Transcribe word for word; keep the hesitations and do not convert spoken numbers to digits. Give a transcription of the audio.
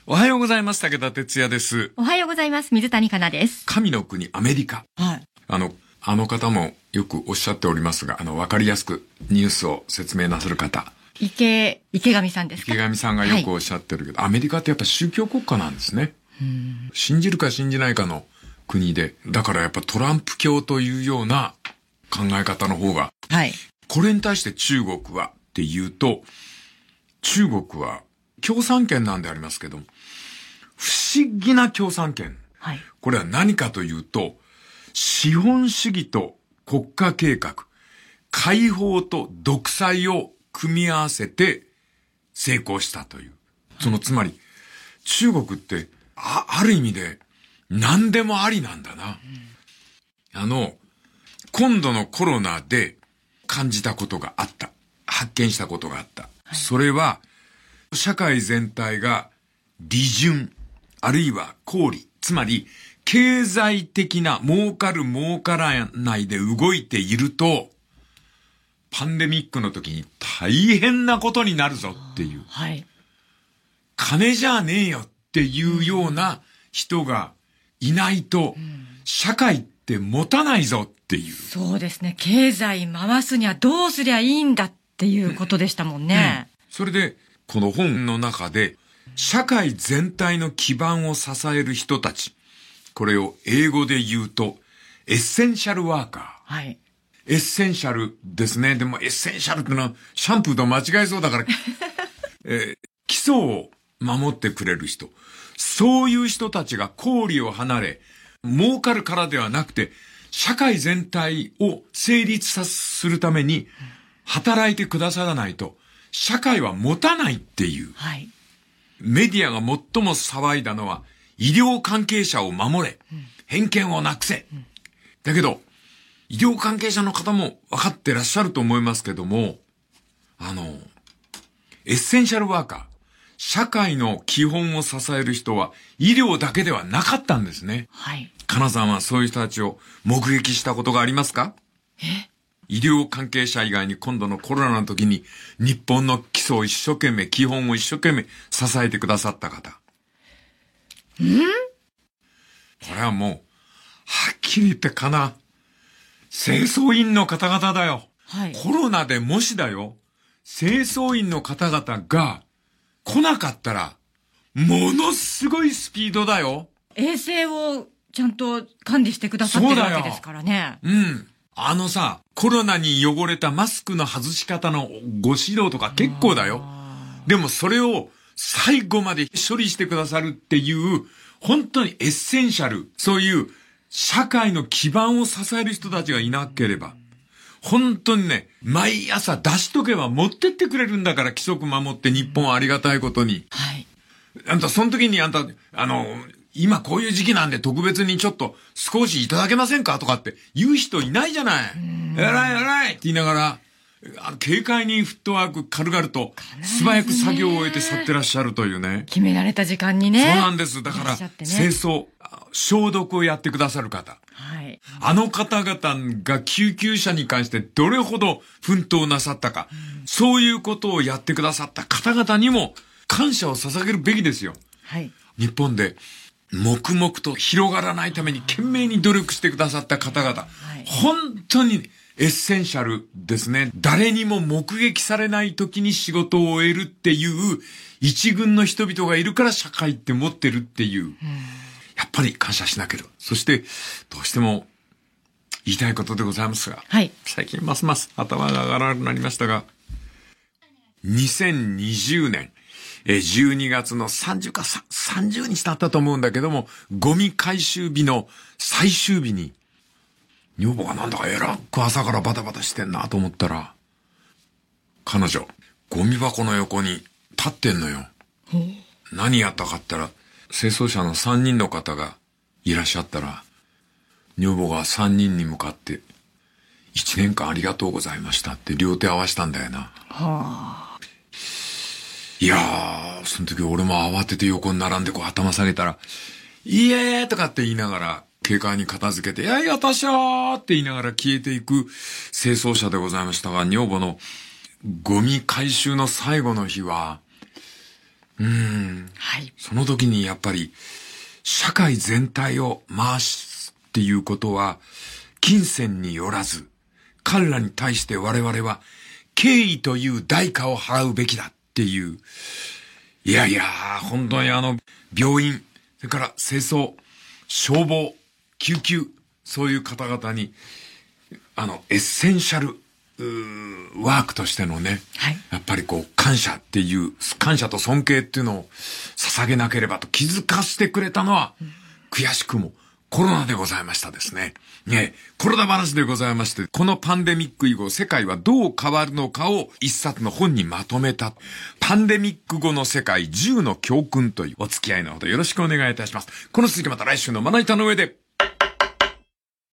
おはようございます。武田哲也です。 おはようございます。水谷香奈です。 神の国アメリカ。 はい。 あの、あの方もよくおっしゃっておりますが、あの、わかりやすくニュースを説明なさる方。 池、池上さんですか？ 池上さんがよくおっしゃってるけど、はい、アメリカってやっぱ宗教国家なんですね。 うん。 信じるか信じないかの国で。だからやっぱトランプ教というような考え方の方が。 はい。 これに対して中国はっていうと、中国は共産圏なんでありますけども、不思議な共産圏。 はい。 これは何かというと、資本主義と国家計画、解放と独裁を組み合わせて成功したという。そのつまり、中国って、あ、ある意味で何でもありなんだな。うん、あの、今度のコロナで感じたことがあった。発見したことがあった。はい、それは、社会全体が利潤、あるいは功利、つまり経済的な儲かる儲からないで動いていると、パンデミックの時に大変なことになるぞっていう。 はい。 金じゃねえよっていうような人がいないと、社会って持たないぞっていう。 そうですね。経済回すにはどうすりゃいいんだっていうことでしたもんね。 うん、それで、この本の中で、社会全体の基盤を支える人たち。これを英語で言うと、エッセンシャルワーカー。 はい。 エッセンシャルですね。でもエッセンシャルってのはシャンプーと間違えそうだから、えー、基礎を守ってくれる人。そういう人たちが公理を離れ、儲かるからではなくて、社会全体を成立さするために働いてくださらないと、社会は持たないっていう。 はい。 メディアが最も騒いだのは、医療関係者を守れ、うん、偏見をなくせ、うん。だけど、医療関係者の方も分かってらっしゃると思いますけども、あの、エッセンシャルワーカー、社会の基本を支える人は医療だけではなかったんですね。 はい。 かなさんはそういう人たちを目撃したことがありますか？ え？ 医療関係者以外に今度のコロナの時に日本の基礎を一生懸命、基本を一生懸命支えてくださった方。 ん？ これはもう、はっきり言ってかな。清掃員の方々だよ。 はい。 コロナでもしだよ。清掃員の方々が来なかったら、ものすごいスピードだよ。 衛生をちゃんと管理してくださってるわけですからね。 うん。あのさ、コロナに汚れたマスクの外し方のご指導とか結構だよ。でもそれを最後まで処理してくださるっていう、本当にエッセンシャル、そういう社会の基盤を支える人たちがいなければ、本当にね、毎朝出しとけば持ってってくれるんだから、規則守って日本はありがたいことに。 はい。 あんた、その時にあんた、あの、今こういう時期なんで特別にちょっと少しいただけませんかとかって言う人いないじゃない。えらいえらいって言いながら、あの軽快にフットワーク軽々と素早く作業を終えて去ってらっしゃるというね。 決められた時間にね。 そうなんです。だから、ね、清掃、消毒をやってくださる方。 はい。 あの方々が救急車に関してどれほど奮闘なさったか、うん、そういうことをやってくださった方々にも感謝を捧げるべきですよ。 はい。 日本で黙々と広がらないために懸命に努力してくださった方々、はい、本当にエッセンシャルですね。誰にも目撃されない時に仕事を終えるっていう一群の人々がいるから社会って持ってるっていう、うん、やっぱり感謝しなければ。そしてどうしても言いたいことでございますが、 はい、 最近ますます頭が上がらなくなりましたが、にせんにじゅうねんじゅうにがつのさんじゅうかさんじゅうにちだったと思うんだけども、ゴミ回収日の最終日に、女房がなんだかえらく朝からバタバタしてんなと思ったら、彼女、ゴミ箱の横に立ってんのよ。何やったかって言ったら、清掃車のさんにんの方がいらっしゃったら、女房がさんにんに向かって、いちねんかんありがとうございましたって両手合わしたんだよな。はあ。 いやー、その時俺も慌てて横に並んでこう頭下げたら、いえーとかって言いながら、軽快に片付けて、いやいや、私はって言いながら消えていく清掃車でございましたが、女房のゴミ回収の最後の日は、 うん。 はい。 その時にやっぱり、社会全体を回すっていうことは、金銭によらず、彼らに対して我々は、敬意という代価を払うべきだっていう。いやいや、本当にあの、病院、それから清掃、消防、救急、そういう方々に、あの、エッセンシャル、ワークとしてのね、 はい、 やっぱりこう、感謝っていう、感謝と尊敬っていうのを捧げなければと気づかせてくれたのは、うん、悔しくもコロナでございましたですね。ね、コロナ話でございまして、このパンデミック以後、世界はどう変わるのかを一冊の本にまとめた。パンデミック後の世界じゅうの教訓というお付き合いのほどよろしくお願いいたします。この続きまた来週のまな板の上で。